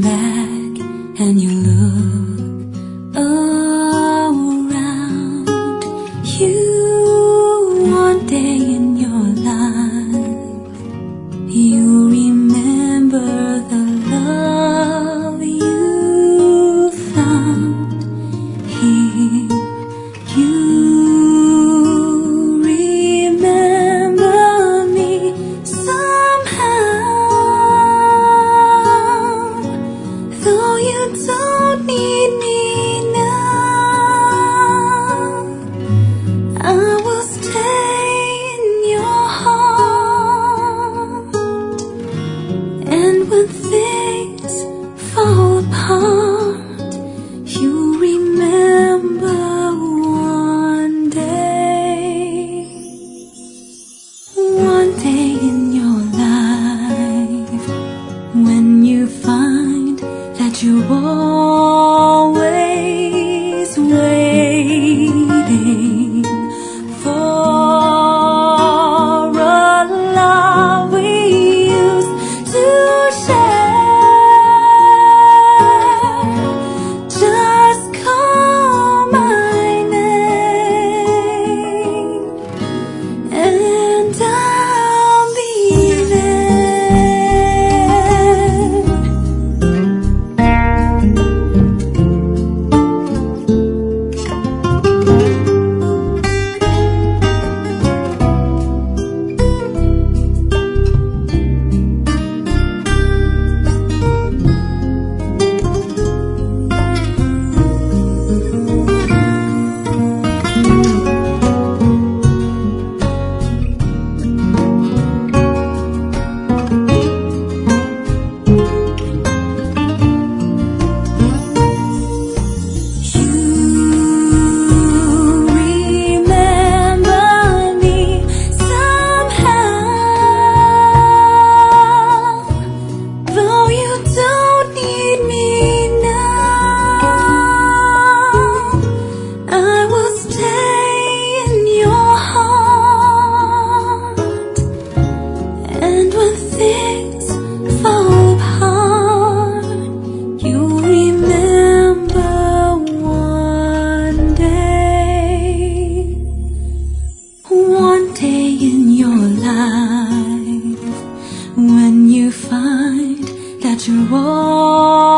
back and you look around, you one day in your life, you remember the love you found here. You remember me somehow, though you don't need me now. I will stay in your heart, and when things fall apart, you remember one day in your life, when you find that you're always waiting for a love we used to share. Just call my name and I'll be when you find that you're all